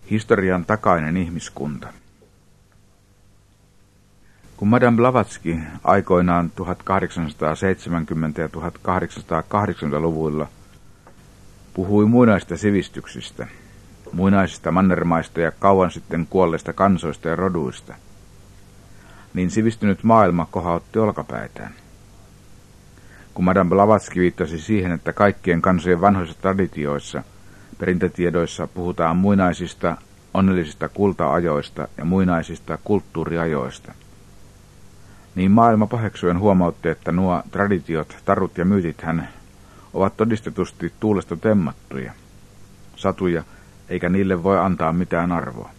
Historian takainen ihmiskunta. Kun Madame Blavatsky aikoinaan 1870- ja 1880-luvuilla puhui muinaisista sivistyksistä, muinaisista mannermaista ja kauan sitten kuolleista kansoista ja roduista, niin sivistynyt maailma kohautti olkapäitään. Kun Madame Blavatsky viittasi siihen, että kaikkien kansojen vanhoissa traditioissa, perintötiedoissa puhutaan muinaisista, onnellisista kulta-ajoista ja muinaisista kulttuuriajoista, niin maailma paheksuen huomautti, että nuo traditiot, tarut ja myytithän ovat todistetusti tuulesta temmattuja, satuja, eikä niille voi antaa mitään arvoa.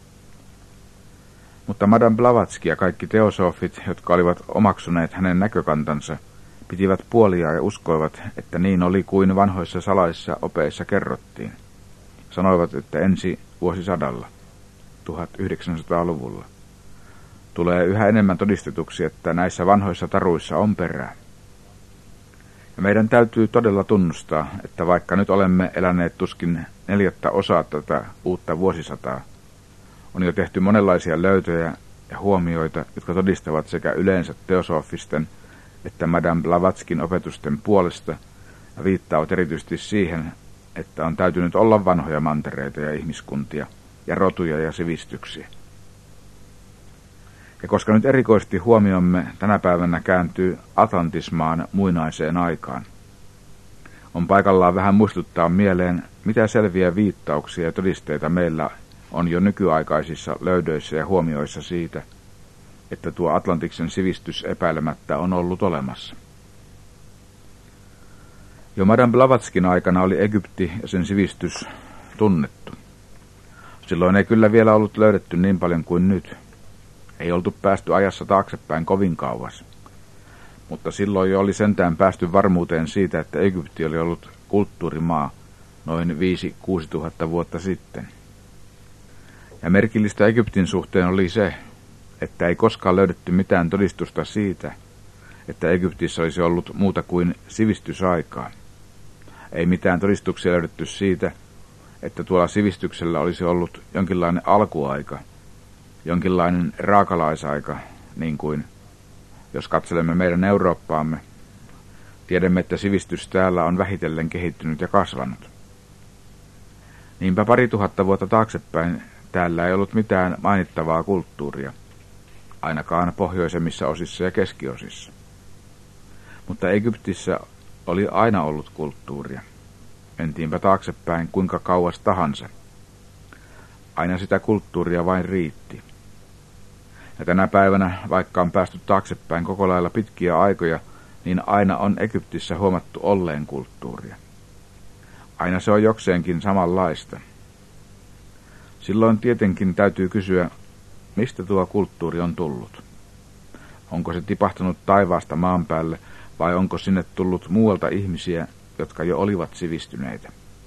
Mutta Madame Blavatsky ja kaikki teosofit, jotka olivat omaksuneet hänen näkökantansa, pitivät puolia ja uskoivat, että niin oli kuin vanhoissa salaisissa opeissa kerrottiin. Sanoivat, että ensi vuosisadalla, 1900-luvulla, tulee yhä enemmän todistetuksi, että näissä vanhoissa taruissa on perää. Ja meidän täytyy todella tunnustaa, että vaikka nyt olemme eläneet tuskin 4 osaa tätä uutta vuosisataa, on jo tehty monenlaisia löytöjä ja huomioita, jotka todistavat sekä yleensä teosofisten että Madame Blavatskyn opetusten puolesta ja viittaavat erityisesti siihen, että on täytynyt olla vanhoja mantereita ja ihmiskuntia ja rotuja ja sivistyksiä. Ja koska nyt erikoisesti huomiomme tänä päivänä kääntyy atlantismaan muinaiseen aikaan, on paikallaan vähän muistuttaa mieleen, mitä selviä viittauksia ja todisteita meillä on jo nykyaikaisissa löydöissä ja huomioissa siitä, että tuo Atlantiksen sivistys epäilemättä on ollut olemassa. Jo Madame Blavatskyn aikana oli Egypti ja sen sivistys tunnettu. Silloin ei kyllä vielä ollut löydetty niin paljon kuin nyt. Ei oltu päästy ajassa taaksepäin kovin kauas. Mutta silloin jo oli sentään päästy varmuuteen siitä, että Egypti oli ollut kulttuurimaa noin 5-6 tuhatta vuotta sitten. Ja merkillistä Egyptin suhteen oli se, että ei koskaan löydetty mitään todistusta siitä, että Egyptissä olisi ollut muuta kuin sivistysaikaa. Ei mitään todistuksia löydetty siitä, että tuolla sivistyksellä olisi ollut jonkinlainen alkuaika, jonkinlainen raakalaisaika, niin kuin jos katselemme meidän Eurooppaamme, tiedämme, että sivistys täällä on vähitellen kehittynyt ja kasvanut. Niinpä 2000 vuotta taaksepäin täällä ei ollut mitään mainittavaa kulttuuria, ainakaan pohjoisemmissa osissa ja keskiosissa. Mutta Egyptissä oli aina ollut kulttuuria. Mentiinpä taaksepäin kuinka kauas tahansa. Aina sitä kulttuuria vain riitti. Ja tänä päivänä, vaikka on päästy taaksepäin koko lailla pitkiä aikoja, niin aina on Egyptissä huomattu olleen kulttuuria. Aina se on jokseenkin samanlaista. Silloin tietenkin täytyy kysyä, mistä tuo kulttuuri on tullut? Onko se tipahtanut taivaasta maan päälle vai onko sinne tullut muualta ihmisiä, jotka jo olivat sivistyneitä?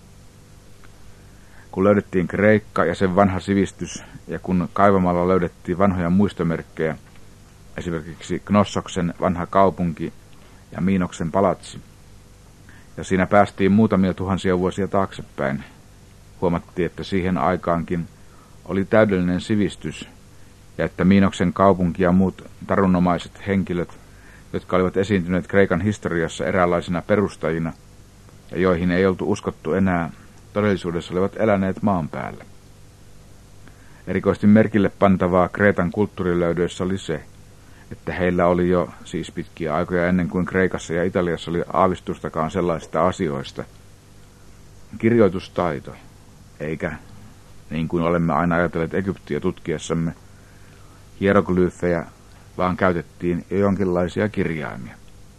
Kun löydettiin Kreikka ja sen vanha sivistys ja kun kaivamalla löydettiin vanhoja muistomerkkejä, esimerkiksi Knossoksen vanha kaupunki ja Miinoksen palatsi, ja siinä päästiin muutamia tuhansia vuosia taaksepäin, huomattiin, että siihen aikaankin oli täydellinen sivistys ja että Miinoksen kaupunki ja muut tarunomaiset henkilöt, jotka olivat esiintyneet Kreikan historiassa eräänlaisina perustajina ja joihin ei oltu uskottu enää, todellisuudessa olivat eläneet maan päällä. Erikoisesti merkille pantavaa Kreetan kulttuurilöydöissä oli se, että heillä oli jo siis pitkiä aikoja ennen kuin Kreikassa ja Italiassa oli aavistustakaan sellaisista asioista kirjoitustaito, eikä, niin kuin olemme aina ajatelleet Egyptiä tutkiessamme, hieroglyfejä, vaan käytettiin jo jonkinlaisia kirjaimia.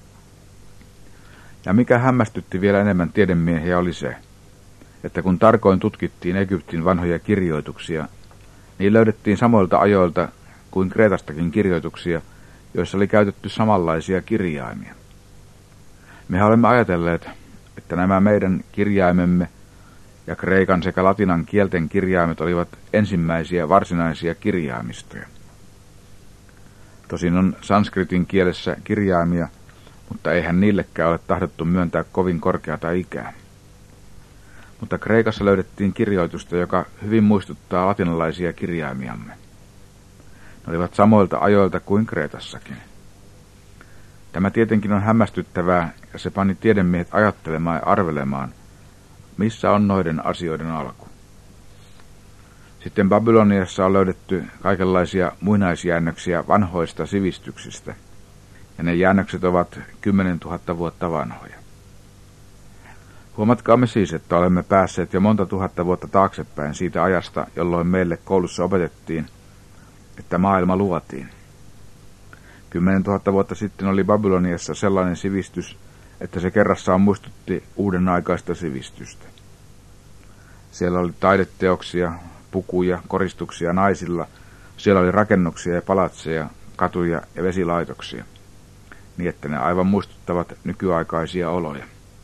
Ja mikä hämmästytti vielä enemmän tiedemiehiä oli se, että kun tarkoin tutkittiin Egyptin vanhoja kirjoituksia, niin löydettiin samoilta ajoilta kuin Kreetastakin kirjoituksia, joissa oli käytetty samanlaisia kirjaimia. Mehän olemme ajatelleet, että nämä meidän kirjaimemme ja kreikan sekä latinan kielten kirjaimet olivat ensimmäisiä varsinaisia kirjaimistoja. Tosin on sanskritin kielessä kirjaimia, mutta eihän niillekään ole tahdottu myöntää kovin korkeata ikää. Mutta Kreikassa löydettiin kirjoitusta, joka hyvin muistuttaa latinalaisia kirjaimiamme. Ne olivat samoilta ajoilta kuin Kreetassakin. Tämä tietenkin on hämmästyttävää, ja se pani tiedemiehet ajattelemaan ja arvelemaan, missä on noiden asioiden alku. Sitten Babyloniassa on löydetty kaikenlaisia muinaisjäännöksiä vanhoista sivistyksistä, ja ne jäännökset ovat 10 000 vuotta vanhoja. Huomatkaamme siis, että olemme päässeet jo monta tuhatta vuotta taaksepäin siitä ajasta, jolloin meille koulussa opetettiin, että maailma luotiin. 10 000 vuotta sitten oli Babyloniassa sellainen sivistys, että se kerrassaan muistutti uuden aikaista sivistystä. Siellä oli taideteoksia, pukuja, koristuksia naisilla, siellä oli rakennuksia ja palatseja, katuja ja vesilaitoksia, niin että ne aivan muistuttavat nykyaikaisia oloja.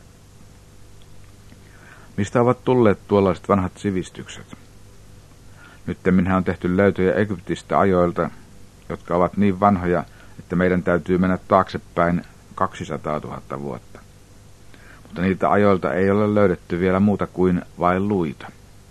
Mistä ovat tulleet tuollaiset vanhat sivistykset? Nyttemminhän on tehty löytöjä Egyptistä ajoilta, jotka ovat niin vanhoja, että meidän täytyy mennä taaksepäin 200 000 vuotta. Mutta niiltä ajoilta ei ole löydetty vielä muuta kuin vain luita.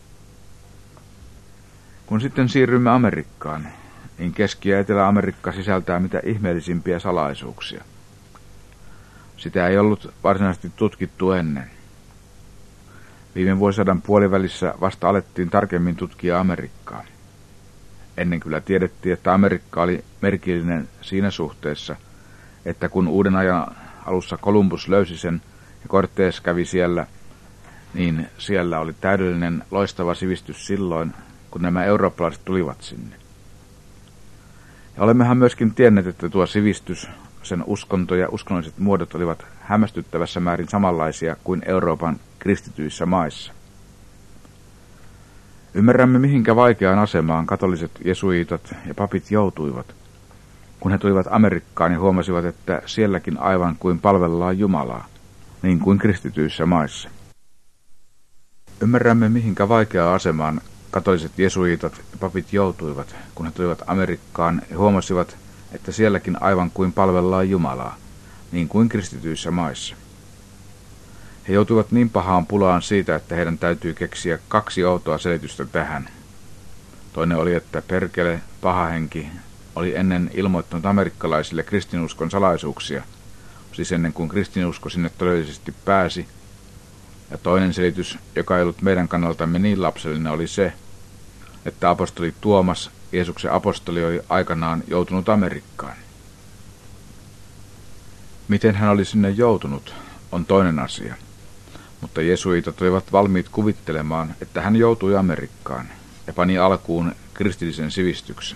Kun sitten siirrymme Amerikkaan, niin Keski- ja Etelä-Amerikka sisältää mitä ihmeellisimpiä salaisuuksia. Sitä ei ollut varsinaisesti tutkittu ennen. Viime vuosisadan puolivälissä vasta alettiin tarkemmin tutkia Amerikkaa. Ennen kyllä tiedettiin, että Amerikka oli merkillinen siinä suhteessa, että kun uuden ajan alussa Columbus löysi sen ja Cortés kävi siellä, niin siellä oli täydellinen loistava sivistys silloin, kun nämä eurooppalaiset tulivat sinne. Ja olemmehan myöskin tienneet, että tuo sivistys, sen uskonto ja uskonnolliset muodot olivat hämmästyttävässä määrin samanlaisia kuin Euroopan kristityissä maissa. Ymmärrämme, mihinkä vaikeaan asemaan katoliset jesuiitat ja papit joutuivat, kun he tulivat Amerikkaan ja huomasivat, että sielläkin aivan kuin palvellaan Jumalaa, niin kuin kristityissä maissa. Ymmärrämme, mihinkä vaikeaan asemaan katoliset jesuiitat ja papit joutuivat, kun he tulivat Amerikkaan ja huomasivat, että sielläkin aivan kuin palvellaan Jumalaa, niin kuin kristityissä maissa. He joutuivat niin pahaan pulaan siitä, että heidän täytyy keksiä 2 outoa selitystä tähän. Toinen oli, että perkele, paha henki, oli ennen ilmoittanut amerikkalaisille kristinuskon salaisuuksia, siis ennen kuin kristinusko sinne todellisesti pääsi. Ja toinen selitys, joka ei ollut meidän kannaltamme niin lapsellinen, oli se, että apostoli Tuomas, Jeesuksen apostoli, oli aikanaan joutunut Amerikkaan. Miten hän oli sinne joutunut, on toinen asia. Mutta jesuitat olivat valmiit kuvittelemaan, että hän joutui Amerikkaan ja pani alkuun kristillisen sivistyksen.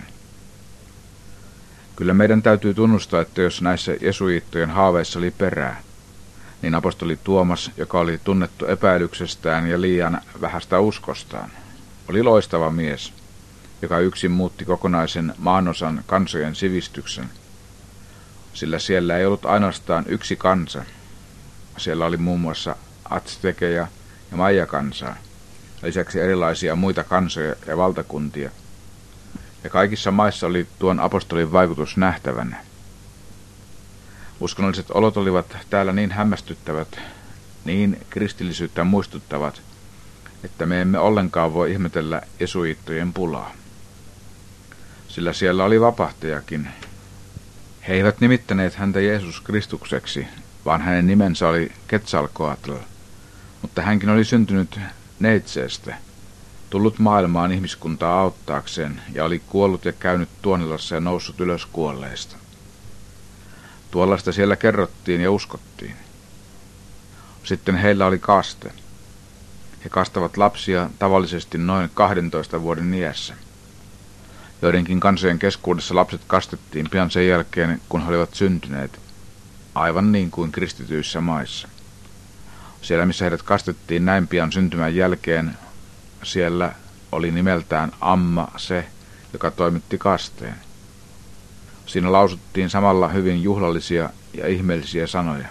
Kyllä meidän täytyy tunnustaa, että jos näissä jesuiittojen haaveissa oli perää, niin apostoli Tuomas, joka oli tunnettu epäilyksestään ja liian vähästä uskostaan, oli loistava mies, joka yksin muutti kokonaisen maanosan kansojen sivistyksen, sillä siellä ei ollut ainoastaan yksi kansa. Siellä oli muun muassa Aztekeja ja Maya-kansaa, lisäksi erilaisia muita kansoja ja valtakuntia. Ja kaikissa maissa oli tuon apostolin vaikutus nähtävänä. Uskonnolliset olot olivat täällä niin hämmästyttävät, niin kristillisyyttä muistuttavat, että me emme ollenkaan voi ihmetellä jesuiittojen pulaa. Sillä siellä oli vapahtajakin. He eivät nimittäneet häntä Jeesus Kristukseksi, vaan hänen nimensä oli Quetzalcoatl, mutta hänkin oli syntynyt neitseestä, tullut maailmaan ihmiskuntaa auttaakseen ja oli kuollut ja käynyt Tuonelassa ja noussut ylös kuolleista. Tuollaista siellä kerrottiin ja uskottiin. Sitten heillä oli kaste. He kastavat lapsia tavallisesti noin 12 vuoden iässä. Joidenkin kansojen keskuudessa lapset kastettiin pian sen jälkeen, kun he olivat syntyneet, aivan niin kuin kristityissä maissa. Siellä, missä heidät kastettiin näin pian syntymän jälkeen, siellä oli nimeltään Amma se, joka toimitti kasteen. Siinä lausuttiin samalla hyvin juhlallisia ja ihmeellisiä sanoja.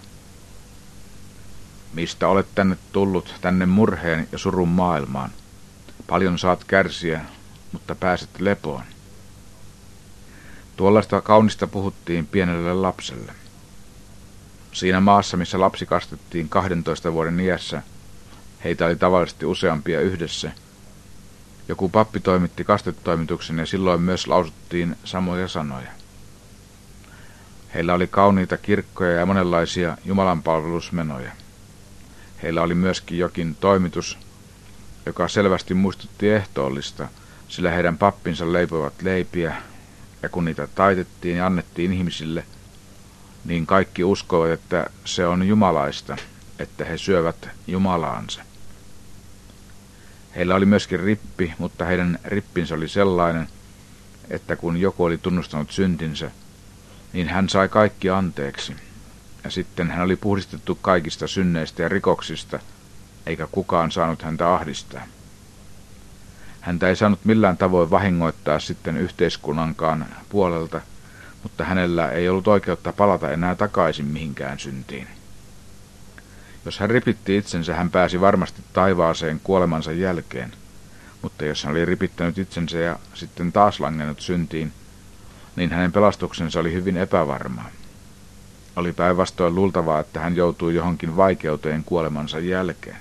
Mistä olet tänne tullut, tänne murheen ja surun maailmaan? Paljon saat kärsiä, mutta pääset lepoon. Tuollaista kaunista puhuttiin pienelle lapselle. Siinä maassa, missä lapsi kastettiin 12 vuoden iässä, Heitä oli tavallisesti useampia yhdessä. Joku pappi toimitti kastetoimituksen ja silloin myös lausuttiin samoja sanoja. Heillä oli kauniita kirkkoja ja monenlaisia jumalanpalvelusmenoja. Heillä oli myöskin jokin toimitus, joka selvästi muistutti ehtoollista, sillä heidän pappinsa leipoivat leipiä, ja kun niitä taitettiin ja annettiin ihmisille, niin kaikki uskoivat, että se on jumalaista, että he syövät Jumalaansa. Heillä oli myöskin rippi, mutta heidän rippinsä oli sellainen, että kun joku oli tunnustanut syntinsä, niin hän sai kaikki anteeksi, ja sitten hän oli puhdistettu kaikista synneistä ja rikoksista, eikä kukaan saanut häntä ahdistaa. Häntä ei saanut millään tavoin vahingoittaa sitten yhteiskunnankaan puolelta, mutta hänellä ei ollut oikeutta palata enää takaisin mihinkään syntiin. Jos hän ripitti itsensä, hän pääsi varmasti taivaaseen kuolemansa jälkeen, mutta jos hän oli ripittänyt itsensä ja sitten taas langennut syntiin, niin hänen pelastuksensa oli hyvin epävarmaa. Oli päinvastoin luultavaa, että hän joutui johonkin vaikeuteen kuolemansa jälkeen.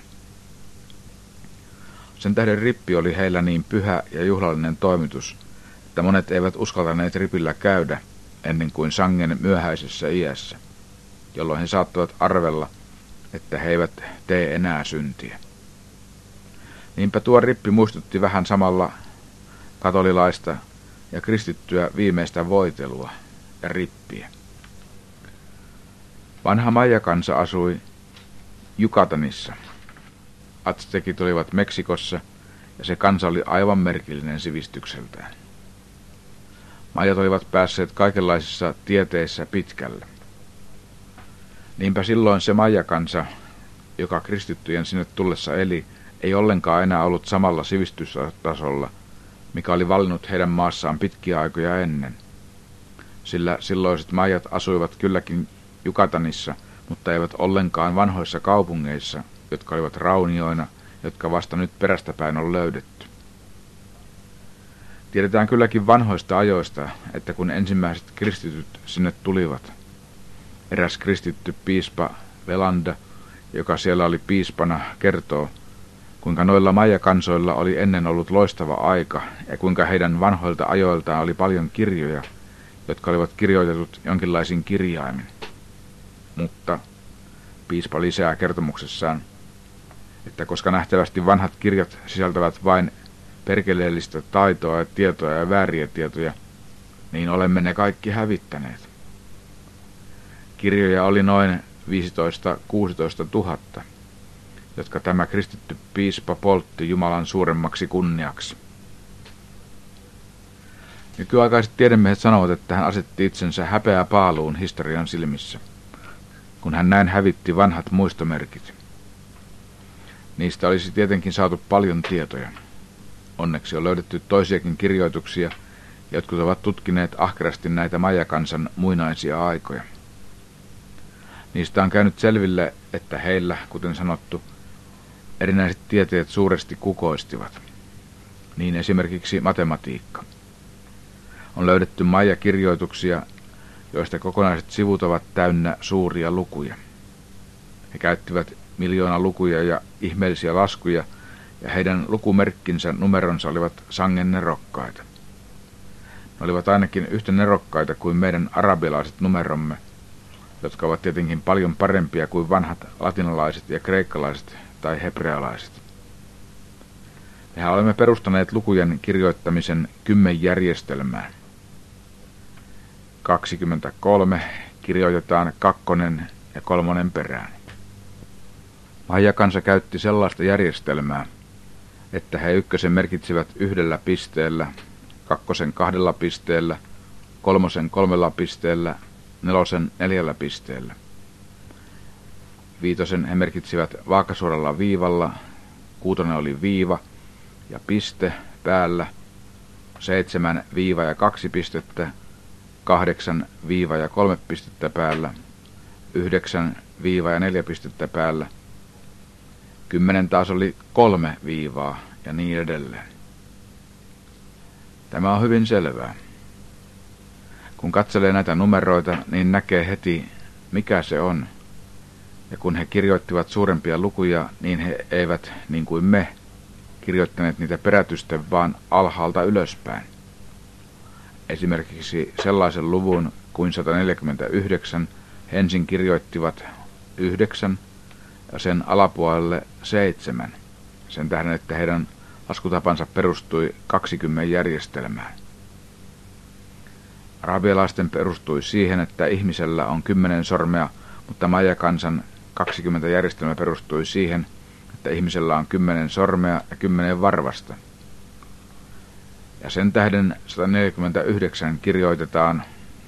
Sen tähden rippi oli heillä niin pyhä ja juhlallinen toimitus, että monet eivät uskaltaneet ripillä käydä ennen kuin sangen myöhäisessä iässä, jolloin he saattavat arvella, että he eivät tee enää syntiä. Niinpä tuo rippi muistutti vähän samalla katolilaista ja kristittyä viimeistä voitelua ja rippiä. Vanha Maya-kansa asui Yucatanissa. Aztekit olivat Meksikossa, ja se kansa oli aivan merkillinen sivistykseltään. Mayat olivat päässeet kaikenlaisissa tieteissä pitkälle. Niinpä silloin se Maya-kansa, joka kristittyjen sinne tullessa eli, ei ollenkaan enää ollut samalla sivistystasolla, mikä oli valinnut heidän maassaan pitkiä aikoja ennen. Sillä silloiset Mayat asuivat kylläkin Yucatanissa, mutta eivät ollenkaan vanhoissa kaupungeissa, jotka olivat raunioina, jotka vasta nyt perästäpäin on löydetty. Tiedetään kylläkin vanhoista ajoista, että kun ensimmäiset kristityt sinne tulivat, eräs kristitty piispa Velanda, joka siellä oli piispana, kertoo, kuinka noilla Maya-kansoilla oli ennen ollut loistava aika ja kuinka heidän vanhoilta ajoiltaan oli paljon kirjoja, jotka olivat kirjoitetut jonkinlaisin kirjaimin. Mutta piispa lisää kertomuksessaan, että koska nähtävästi vanhat kirjat sisältävät vain perkeleellistä taitoa ja tietoa ja vääriä tietoja, niin olemme ne kaikki hävittäneet. Kirjoja oli noin 15–16 000, jotka tämä kristitty piispa poltti Jumalan suuremmaksi kunniaksi. Nykyaikaiset tiedemiehet sanovat, että hän asetti itsensä häpeää paaluun historian silmissä, kun hän näin hävitti vanhat muistomerkit. Niistä olisi tietenkin saatu paljon tietoja. Onneksi on löydetty toisiakin kirjoituksia, jotkut ovat tutkineet ahkerasti näitä Maya-kansan muinaisia aikoja. Niistä on käynyt selville, että heillä, kuten sanottu, erinäiset tieteet suuresti kukoistivat. Niin esimerkiksi matematiikka. On löydetty Maya-kirjoituksia, joista kokonaiset sivut ovat täynnä suuria lukuja. He käyttivät miljoona lukuja ja ihmeellisiä laskuja, ja heidän lukumerkkinsä numeronsa olivat sangen nerokkaita. Ne olivat ainakin yhtä nerokkaita kuin meidän arabialaiset numeromme, jotka ovat tietenkin paljon parempia kuin vanhat latinalaiset ja kreikkalaiset tai hebrealaiset. Mehän olemme perustaneet lukujen kirjoittamisen 10 järjestelmään. 23 kirjoitetaan 2 ja 3 perään. Maya-kansa käytti sellaista järjestelmää, että he 1 merkitsivät 1 pisteellä, 2 2 pisteellä, 3 3 pisteellä, 4 4 pisteellä. 5 he merkitsivät vaakasuoralla viivalla, 6 oli viiva ja piste päällä, 7 viiva ja 2 pistettä, 8 viiva ja 3 pistettä päällä, 9 viiva ja 4 pistettä päällä, 10 taas oli 3 viivaa ja niin edelleen. Tämä on hyvin selvää. Kun katselee näitä numeroita, niin näkee heti, mikä se on, Ja kun he kirjoittivat suurempia lukuja, niin he eivät, niin kuin me, kirjoittaneet niitä perätysten, vaan alhaalta ylöspäin. Esimerkiksi sellaisen luvun kuin 149 he ensin kirjoittivat 9 ja sen alapuolelle 7, sen tähden, että heidän laskutapansa perustui 20 järjestelmään. Arabialaisten perustui siihen, että ihmisellä on 10 sormea, mutta Maija-kansan 20 järjestelmä perustui siihen, että ihmisellä on 10 sormea ja 10 varvasta. Ja sen tähden 149 kirjoitetaan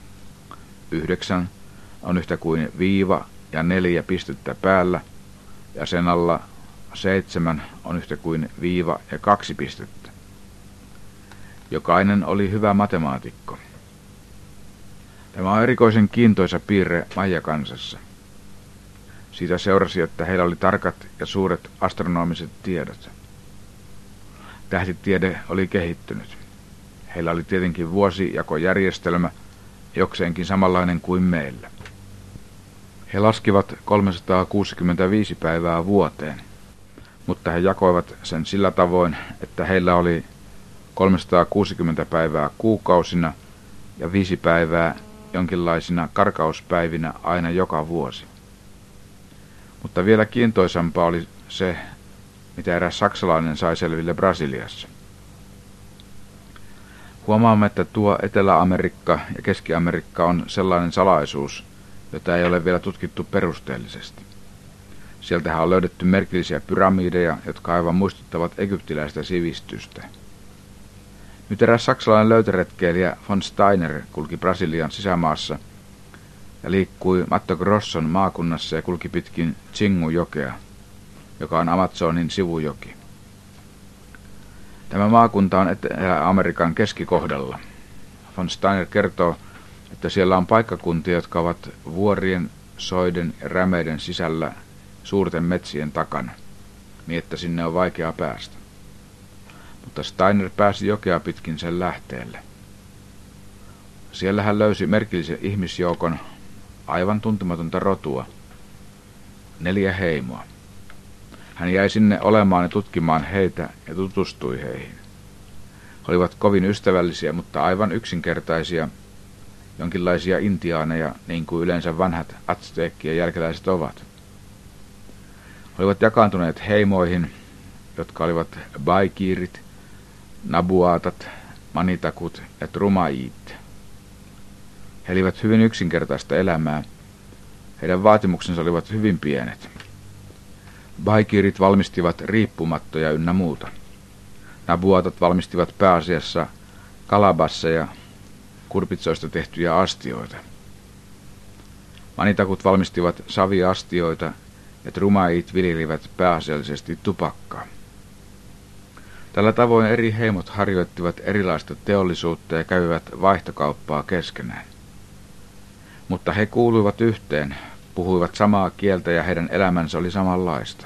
9 on yhtä kuin viiva ja 4 pistettä päällä, ja sen alla 7 on yhtä kuin viiva ja 2 pistettä. Jokainen oli hyvä matemaatikko. Tämä on erikoisen kiintoisa piirre Maija-kansassa. Siitä seurasi, että heillä oli tarkat ja suuret astronomiset tiedot. Tähtitiede oli kehittynyt. Heillä oli tietenkin vuosijakojärjestelmä, jokseenkin samanlainen kuin meillä. He laskivat 365 päivää vuoteen, mutta he jakoivat sen sillä tavoin, että heillä oli 360 päivää kuukausina ja 5 päivää jonkinlaisina karkauspäivinä aina joka vuosi. Mutta vielä kiintoisampaa oli se, mitä eräs saksalainen sai selville Brasiliassa. Huomaamme, että tuo Etelä-Amerikka ja Keski-Amerikka on sellainen salaisuus, jota ei ole vielä tutkittu perusteellisesti. Sieltähän on löydetty merkillisiä pyramideja, jotka aivan muistuttavat egyptiläistä sivistystä. Nyt eräs saksalainen löytöretkeilijä von Steiner kulki Brasilian sisämaassa ja liikkui Mato Grosson maakunnassa ja kulki pitkin Xingu-jokea, joka on Amazonin sivujoki. Tämä maakunta on Etelä-Amerikan keskikohdalla. Von Steiner kertoo, että siellä on paikkakuntia, jotka ovat vuorien, soiden ja rämeiden sisällä suurten metsien takana, niin että sinne on vaikea päästä. Mutta Steiner pääsi jokea pitkin sen lähteelle. Siellä hän löysi merkillisen ihmisjoukon, aivan tuntematonta rotua, 4 heimoa. Hän jäi sinne olemaan ja tutkimaan heitä ja tutustui heihin. He olivat kovin ystävällisiä, mutta aivan yksinkertaisia, jonkinlaisia intiaaneja, niin kuin yleensä vanhat azteekkien jälkeläiset ovat. He olivat jakaantuneet heimoihin, jotka olivat baikiirit, nabuatat, manitakut ja trumaiit. He elivät hyvin yksinkertaista elämää. Heidän vaatimuksensa olivat hyvin pienet. Baikiirit valmistivat riippumattoja ynnä muuta. Nabuatat valmistivat pääasiassa kalabasseja, kurpitsoista tehtyjä astioita. Manitakut valmistivat saviastioita ja trumaiit viljelivät pääasiallisesti tupakkaa. Tällä tavoin eri heimot harjoittivat erilaista teollisuutta ja kävivät vaihtokauppaa keskenään. Mutta he kuuluivat yhteen, puhuivat samaa kieltä ja heidän elämänsä oli samanlaista.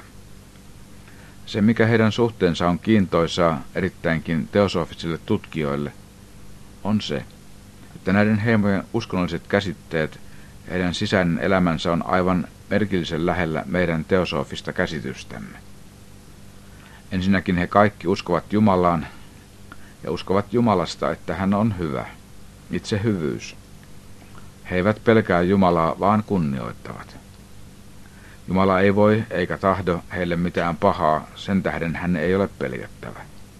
Se, mikä heidän suhteensa on kiintoisaa erittäinkin teosofisille tutkijoille, on se, että näiden heimojen uskonnolliset käsitteet ja heidän sisäinen elämänsä on aivan merkillisen lähellä meidän teosofista käsitystämme. Ensinnäkin he kaikki uskovat Jumalaan ja uskovat Jumalasta, että hän on hyvä, itse hyvyys. He eivät pelkää Jumalaa, vaan kunnioittavat. Jumala ei voi eikä tahdo heille mitään pahaa, sen tähden hän ei ole peljättävä.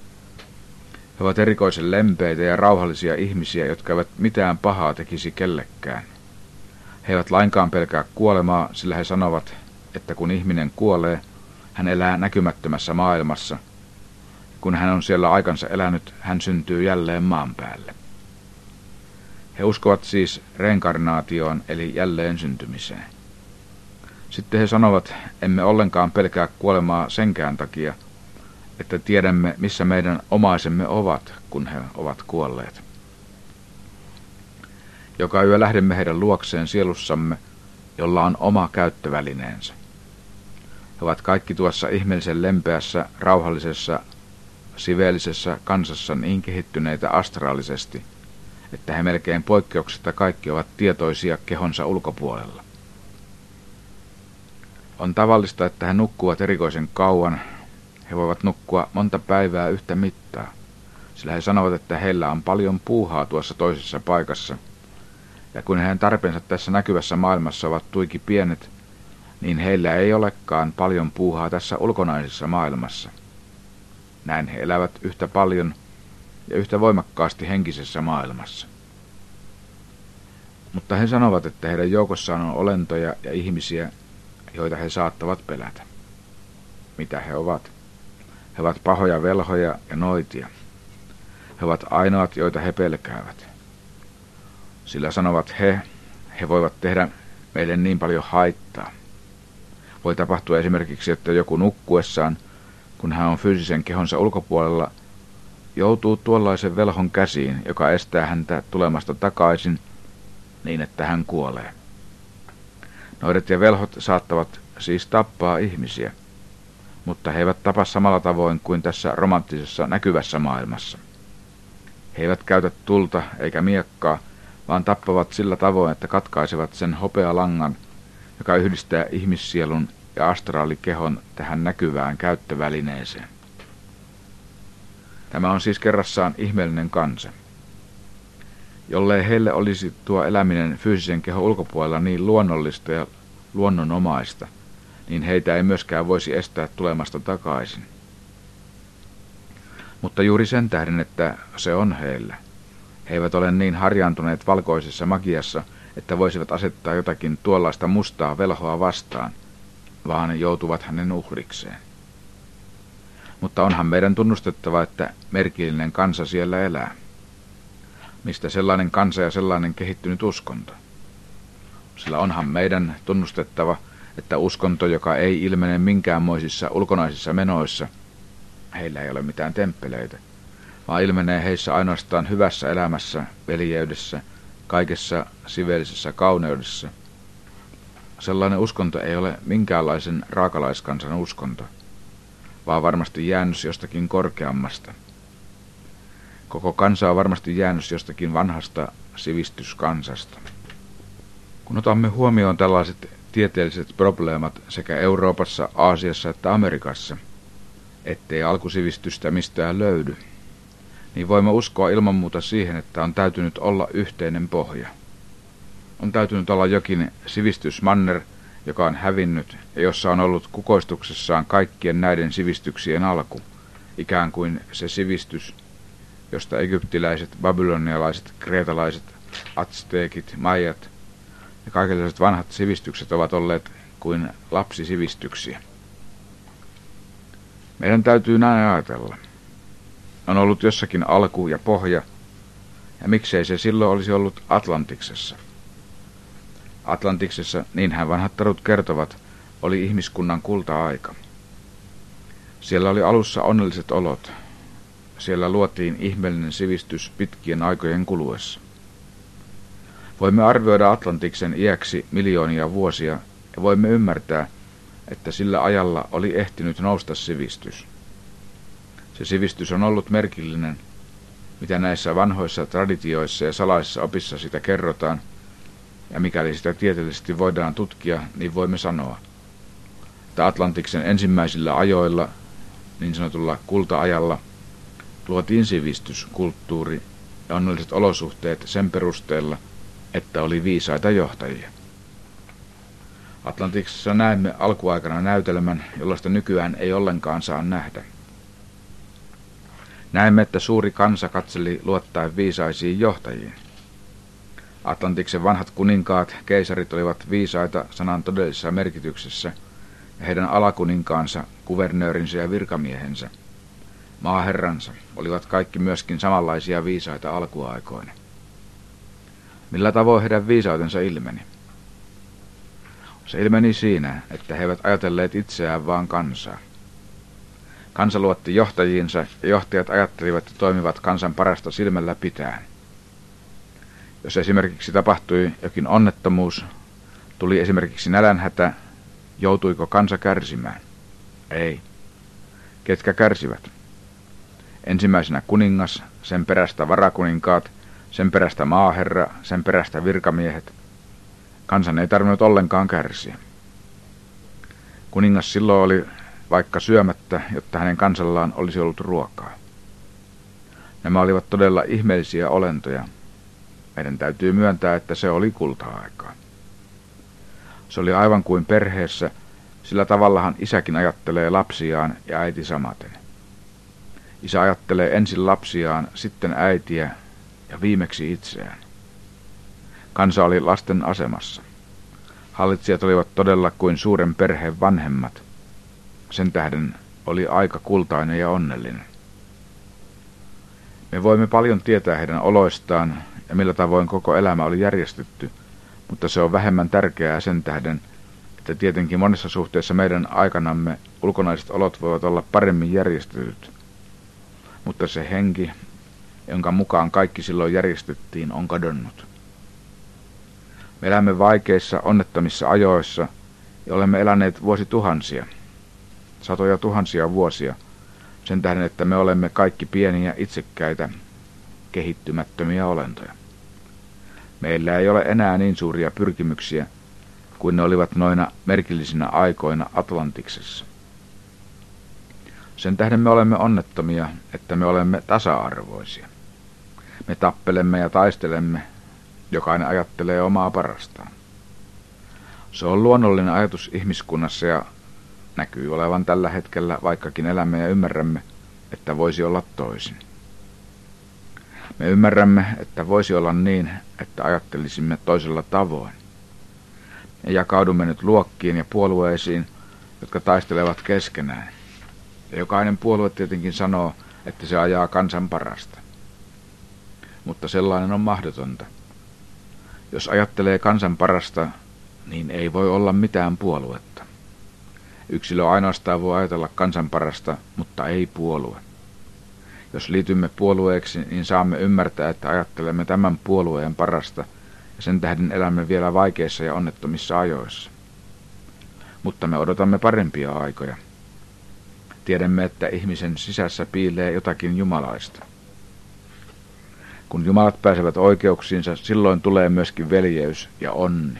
He ovat erikoisen lempeitä ja rauhallisia ihmisiä, jotka eivät mitään pahaa tekisi kellekään. He eivät lainkaan pelkää kuolemaa, sillä he sanovat, että kun ihminen kuolee, hän elää näkymättömässä maailmassa. Kun hän on siellä aikansa elänyt, hän syntyy jälleen maan päälle. He uskovat siis reinkarnaatioon, eli jälleen syntymiseen. Sitten he sanovat, emme ollenkaan pelkää kuolemaa senkään takia, että tiedämme, missä meidän omaisemme ovat, kun he ovat kuolleet. Joka yö lähdemme heidän luokseen sielussamme, jolla on oma käyttövälineensä. He ovat kaikki tuossa ihmeellisen lempeässä, rauhallisessa, siveellisessä kansassa niin kehittyneitä astraalisesti, että he melkein poikkeuksetta kaikki ovat tietoisia kehonsa ulkopuolella. On tavallista, että he nukkuvat erikoisen kauan. He voivat nukkua monta päivää yhtä mittaa, sillä he sanovat, että heillä on paljon puuhaa tuossa toisessa paikassa. Ja kun heidän tarpeensa tässä näkyvässä maailmassa ovat tuiki pienet, niin heillä ei olekaan paljon puuhaa tässä ulkonaisessa maailmassa. Näin he elävät yhtä paljon ja yhtä voimakkaasti henkisessä maailmassa. Mutta he sanovat, että heidän joukossaan on olentoja ja ihmisiä, joita he saattavat pelätä. Mitä he ovat? He ovat pahoja velhoja ja noitia. He ovat ainoat, joita he pelkäävät. Sillä sanovat he voivat tehdä meille niin paljon haittaa. Voi tapahtua esimerkiksi, että joku nukkuessaan, kun hän on fyysisen kehonsa ulkopuolella, joutuu tuollaisen velhon käsiin, joka estää häntä tulemasta takaisin niin, että hän kuolee. Noidet ja velhot saattavat siis tappaa ihmisiä, mutta he eivät tapa samalla tavoin kuin tässä romanttisessa näkyvässä maailmassa. He eivät käytä tulta eikä miekkaa, vaan tappavat sillä tavoin, että katkaisevat sen hopealangan, joka yhdistää ihmissielun ja astraalikehon tähän näkyvään käyttövälineeseen. Tämä on siis kerrassaan ihmeellinen kansa. Jollei heille olisi tuo eläminen fyysisen kehon ulkopuolella niin luonnollista ja luonnonomaista, niin heitä ei myöskään voisi estää tulemasta takaisin. Mutta juuri sen tähden, että se on heillä. He eivät ole niin harjaantuneet valkoisessa magiassa, että voisivat asettaa jotakin tuollaista mustaa velhoa vastaan, vaan joutuvat hänen uhrikseen. Mutta onhan meidän tunnustettava, että merkillinen kansa siellä elää. Mistä sellainen kansa ja sellainen kehittynyt uskonto? Sillä onhan meidän tunnustettava, että uskonto, joka ei ilmene minkäänmoisissa ulkonaisissa menoissa, heillä ei ole mitään temppeleitä, vaan ilmenee heissä ainoastaan hyvässä elämässä, veljeydessä, kaikessa siveellisessä kauneudessa. Sellainen uskonto ei ole minkäänlaisen raakalaiskansan uskonto, vaan varmasti jäännös jostakin korkeammasta. Koko kansa on varmasti jäännös jostakin vanhasta sivistyskansasta. Kun otamme huomioon tällaiset tieteelliset probleemat sekä Euroopassa, Aasiassa että Amerikassa, ettei alkusivistystä mistään löydy, niin voimme uskoa ilman muuta siihen, että on täytynyt olla yhteinen pohja. On täytynyt olla jokin sivistysmanner, joka on hävinnyt ja jossa on ollut kukoistuksessaan kaikkien näiden sivistyksien alku, ikään kuin se sivistys, josta egyptiläiset, babylonialaiset, kreetalaiset, atsteekit, maijat ja kaikenlaiset vanhat sivistykset ovat olleet kuin lapsisivistyksiä. Meidän täytyy näin ajatella. On ollut jossakin alku ja pohja, ja miksei se silloin olisi ollut Atlantiksessa. Atlantiksessa, niinhän vanhat tarut kertovat, oli ihmiskunnan kulta-aika. Siellä oli alussa onnelliset olot. Siellä luotiin ihmeellinen sivistys pitkien aikojen kuluessa. Voimme arvioida Atlantiksen iäksi miljoonia vuosia ja voimme ymmärtää, että sillä ajalla oli ehtinyt nousta sivistys. Se sivistys on ollut merkillinen, mitä näissä vanhoissa traditioissa ja salaisissa opissa sitä kerrotaan, ja mikäli sitä tieteellisesti voidaan tutkia, niin voimme sanoa, että Atlantiksen ensimmäisillä ajoilla, niin sanotulla kulta-ajalla, luotiin sivistys, kulttuuri ja onnelliset olosuhteet sen perusteella, että oli viisaita johtajia. Atlantiksessa näemme alkuaikana näytelmän, jollaista nykyään ei ollenkaan saa nähdä. Näemme, että suuri kansa katseli luottaen viisaisiin johtajiin. Atlantiksen vanhat kuninkaat, keisarit olivat viisaita sanan todellisessa merkityksessä, ja heidän alakuninkaansa, kuvernöörinsä ja virkamiehensä, maaherransa, olivat kaikki myöskin samanlaisia viisaita alkuaikoina. Millä tavoin heidän viisautensa ilmeni? Se ilmeni siinä, että he eivät ajatelleet itseään vaan kansaa. Kansa luotti johtajiinsa ja johtajat ajattelivat ja toimivat kansan parasta silmällä pitäen. Jos esimerkiksi tapahtui jokin onnettomuus, tuli esimerkiksi nälänhätä, joutuiko kansa kärsimään? Ei. Ketkä kärsivät? Ensimmäisenä kuningas, sen perästä varakuninkaat, sen perästä maaherra, sen perästä virkamiehet. Kansan ei tarvinnut ollenkaan kärsiä. Kuningas silloin oli vaikka syömättä, jotta hänen kansallaan olisi ollut ruokaa. Nämä olivat todella ihmeellisiä olentoja. Meidän täytyy myöntää, että se oli kulta-aikaa. Se oli aivan kuin perheessä, sillä tavallahan isäkin ajattelee lapsiaan ja äiti samaten. Isä ajattelee ensin lapsiaan, sitten äitiä ja viimeksi itseään. Kansa oli lasten asemassa. Hallitsijat olivat todella kuin suuren perheen vanhemmat. Sen tähden oli aika kultainen ja onnellinen. Me voimme paljon tietää heidän oloistaan ja millä tavoin koko elämä oli järjestetty, mutta se on vähemmän tärkeää sen tähden, että tietenkin monessa suhteessa meidän aikanamme ulkonaiset olot voivat olla paremmin järjestetyt. Mutta se henki, jonka mukaan kaikki silloin järjestettiin, on kadonnut. Me elämme vaikeissa, onnettomissa ajoissa ja olemme eläneet vuosituhansia, satoja tuhansia vuosia, sen tähden, että me olemme kaikki pieniä, itsekkäitä, kehittymättömiä olentoja. Meillä ei ole enää niin suuria pyrkimyksiä kuin ne olivat noina merkillisinä aikoina Atlantiksessa. Sen tähden me olemme onnettomia, että me olemme tasa-arvoisia. Me tappelemme ja taistelemme, jokainen ajattelee omaa parastaan. Se on luonnollinen ajatus ihmiskunnassa ja näkyy olevan tällä hetkellä, vaikkakin elämme ja ymmärrämme, että voisi olla toisin. Me ymmärrämme, että voisi olla niin, että ajattelisimme toisella tavoin. Me jakaudumme nyt luokkiin ja puolueisiin, jotka taistelevat keskenään. Ja jokainen puolue tietenkin sanoo, että se ajaa kansan parasta. Mutta sellainen on mahdotonta. Jos ajattelee kansan parasta, niin ei voi olla mitään puoluetta. Yksilö ainoastaan voi ajatella kansan parasta, mutta ei puolue. Jos liitymme puolueeksi, niin saamme ymmärtää, että ajattelemme tämän puolueen parasta, ja sen tähden elämme vielä vaikeissa ja onnettomissa ajoissa. Mutta me odotamme parempia aikoja. Tiedämme, että ihmisen sisässä piilee jotakin jumalaista. Kun jumalat pääsevät oikeuksiinsa, silloin tulee myöskin veljeys ja onni.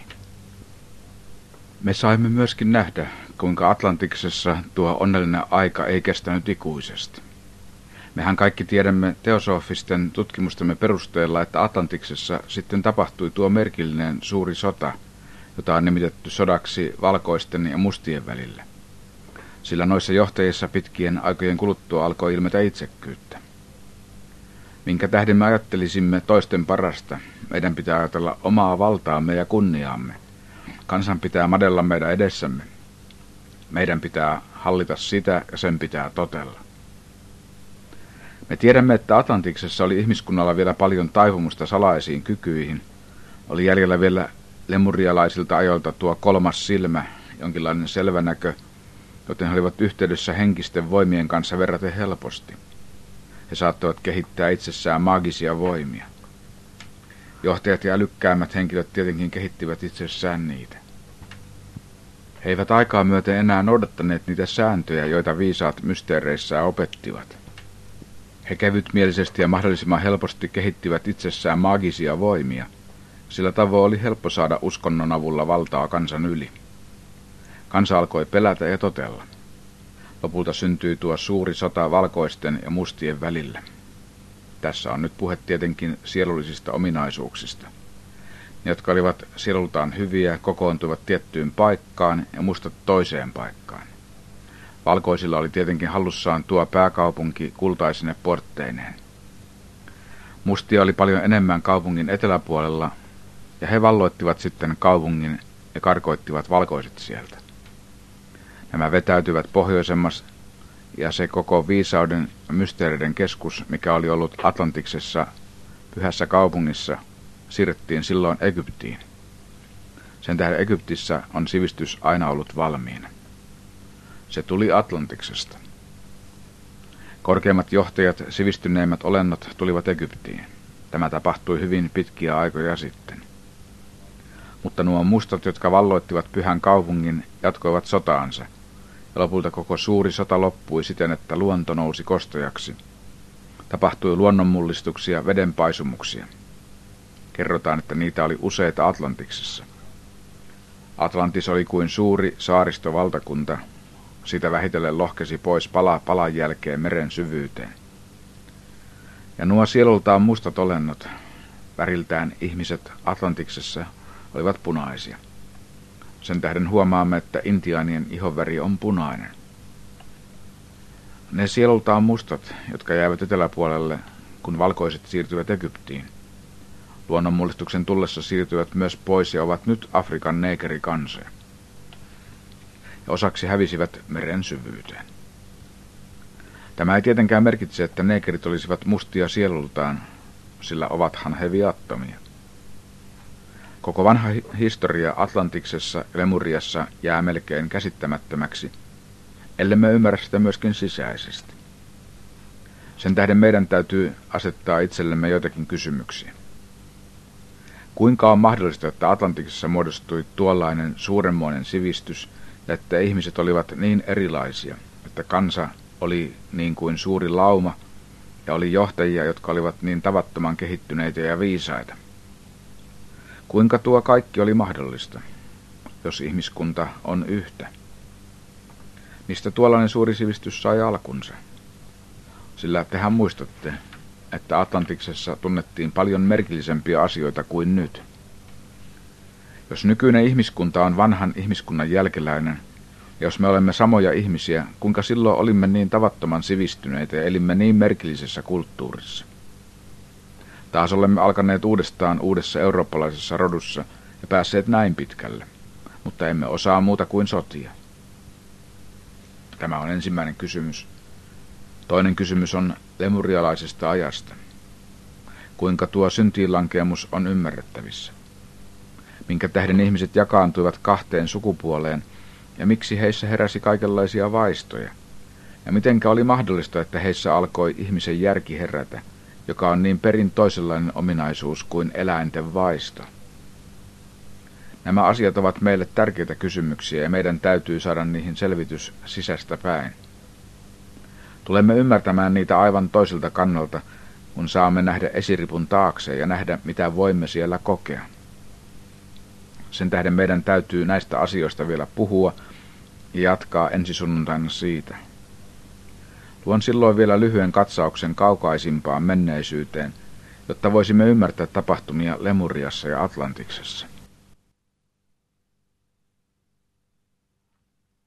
Me saimme myöskin nähdä, kuinka Atlantiksessa tuo onnellinen aika ei kestänyt ikuisesti. Mehän kaikki tiedämme teosofisten tutkimustemme perusteella, että Atlantiksessa sitten tapahtui tuo merkillinen suuri sota, jota on nimitetty sodaksi valkoisten ja mustien välillä. Sillä noissa johtajissa pitkien aikojen kuluttua alkoi ilmetä itsekkyyttä. Minkä tähden me ajattelisimme toisten parasta, meidän pitää ajatella omaa valtaamme ja kunniaamme. Kansan pitää madella meidän edessämme. Meidän pitää hallita sitä ja sen pitää totella. Me tiedämme, että Atlantiksessa oli ihmiskunnalla vielä paljon taipumusta salaisiin kykyihin. Oli jäljellä vielä lemurialaisilta ajoilta tuo kolmas silmä, jonkinlainen selvänäkö, joten he olivat yhteydessä henkisten voimien kanssa verraten helposti. He saattoivat kehittää itsessään maagisia voimia. Johtajat ja älykkäämmät henkilöt tietenkin kehittivät itsessään niitä. He eivät aikaa myöten enää noudattaneet niitä sääntöjä, joita viisaat mysteereissään opettivat. He kevytmielisesti ja mahdollisimman helposti kehittivät itsessään maagisia voimia, sillä tavoin oli helppo saada uskonnon avulla valtaa kansan yli. Kansa alkoi pelätä ja totella. Lopulta syntyi tuo suuri sota valkoisten ja mustien välillä. Tässä on nyt puhe tietenkin sielullisista ominaisuuksista. Ne, jotka olivat sielultaan hyviä, kokoontuivat tiettyyn paikkaan ja mustat toiseen paikkaan. Valkoisilla oli tietenkin hallussaan tuo pääkaupunki kultaisine portteineen. Mustia oli paljon enemmän kaupungin eteläpuolella, ja he valloittivat sitten kaupungin ja karkoittivat valkoiset sieltä. Nämä vetäytyivät pohjoisemmas, ja se koko viisauden ja mysteereiden keskus, mikä oli ollut Atlantiksessa, pyhässä kaupungissa, siirrettiin silloin Egyptiin. Sen tähden Egyptissä on sivistys aina ollut valmiina. Se tuli Atlantiksesta. Korkeimmat johtajat, sivistyneimmät olennot tulivat Egyptiin. Tämä tapahtui hyvin pitkiä aikoja sitten. Mutta nuo mustat, jotka valloittivat pyhän kaupungin, jatkoivat sotaansa, ja lopulta koko suuri sota loppui siten, että luonto nousi kostojaksi. Tapahtui luonnonmullistuksia, vedenpaisumuksia. Kerrotaan, että niitä oli useita Atlantiksessa. Atlantis oli kuin suuri saaristovaltakunta. Sitä vähitellen lohkesi pois pala palan jälkeen meren syvyyteen. Ja nuo sielultaan mustat olennot, väriltään ihmiset Atlantiksessa, olivat punaisia. Sen tähden huomaamme, että intiaanien ihonväri on punainen. Ne sielultaan mustat, jotka jäivät eteläpuolelle, kun valkoiset siirtyivät Egyptiin. Luonnonmullistuksen tullessa siirtyivät myös pois ja ovat nyt Afrikan neekerikansoja. Ja osaksi hävisivät meren syvyyteen. Tämä ei tietenkään merkitse, että neekerit olisivat mustia sielultaan, sillä ovathan he viattomia. Koko vanha historia Atlantiksessa ja Lemuriassa jää melkein käsittämättömäksi, ellemme ymmärrä sitä myöskin sisäisesti. Sen tähden meidän täytyy asettaa itsellemme joitakin kysymyksiä. Kuinka on mahdollista, että Atlantiksessa muodostui tuollainen suuremmoinen sivistys, ja että ihmiset olivat niin erilaisia, että kansa oli niin kuin suuri lauma, ja oli johtajia, jotka olivat niin tavattoman kehittyneitä ja viisaita? Kuinka tuo kaikki oli mahdollista, jos ihmiskunta on yhtä? Mistä tuollainen suuri sivistys sai alkunsa? Sillä tehän muistatte, että Atlantiksessa tunnettiin paljon merkillisempiä asioita kuin nyt. Jos nykyinen ihmiskunta on vanhan ihmiskunnan jälkeläinen, ja jos me olemme samoja ihmisiä, kuinka silloin olimme niin tavattoman sivistyneitä ja elimme niin merkillisessä kulttuurissa? Taas olemme alkaneet uudestaan uudessa eurooppalaisessa rodussa ja päässeet näin pitkälle, mutta emme osaa muuta kuin sotia. Tämä on ensimmäinen kysymys. Toinen kysymys on lemurialaisesta ajasta. Kuinka tuo syntiinlankeemus on ymmärrettävissä? Minkä tähden ihmiset jakaantuivat kahteen sukupuoleen ja miksi heissä heräsi kaikenlaisia vaistoja? Ja mitenkä oli mahdollista, että heissä alkoi ihmisen järki herätä, joka on niin perin toisenlainen ominaisuus kuin eläinten vaisto? Nämä asiat ovat meille tärkeitä kysymyksiä ja meidän täytyy saada niihin selvitys sisästä päin. Tulemme ymmärtämään niitä aivan toiselta kannalta, kun saamme nähdä esiripun taakse ja nähdä, mitä voimme siellä kokea. Sen tähden meidän täytyy näistä asioista vielä puhua ja jatkaa ensi sunnuntaina siitä. Luon silloin vielä lyhyen katsauksen kaukaisimpaan menneisyyteen, jotta voisimme ymmärtää tapahtumia Lemuriassa ja Atlantiksessa.